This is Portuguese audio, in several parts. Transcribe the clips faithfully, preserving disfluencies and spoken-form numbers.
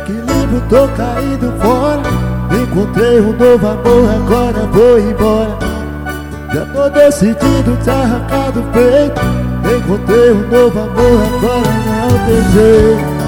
equilíbrio, tô caído fora. Encontrei um novo amor, agora vou embora. Já tô decidido, te arrancar do peito. Encontrei um novo amor, agora não tem jeito.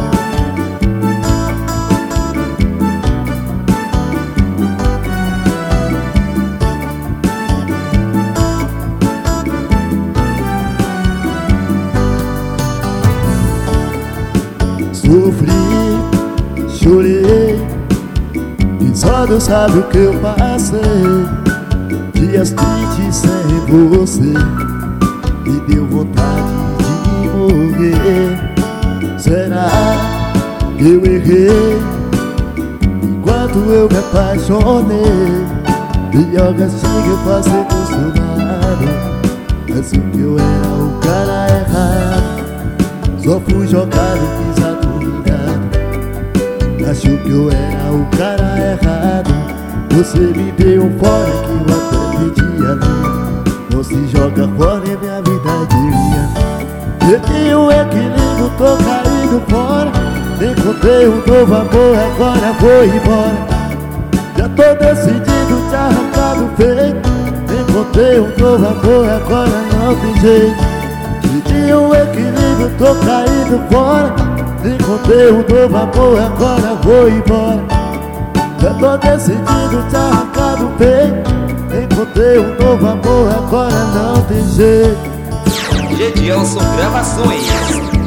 Sofri, chorei, e só Deus sabe o que eu passei. Dias tristes sem você, me deu vontade de morrer. Será que eu errei enquanto eu me apaixonei? Pior castigo eu passei acostumado, achei que eu era o cara errado. Só fui jogado, pisado, humilhado. Achou que eu era o cara errado. Você me deu um fora que eu até perdi a vida. Não se joga fora e minha vida diria. Perdi o equilíbrio, tô caído fora. Encontrei um novo amor, agora vou embora. Já tô decidido, te arrancar do peito. Encontrei um novo amor, agora não tem jeito. Perdi o equilíbrio, tô caído fora. Encontrei um novo amor, agora vou embora. Já tô decidido, te arrancar do peito. Encontrei um novo amor, agora não tem jeito. Gedilson Gravações.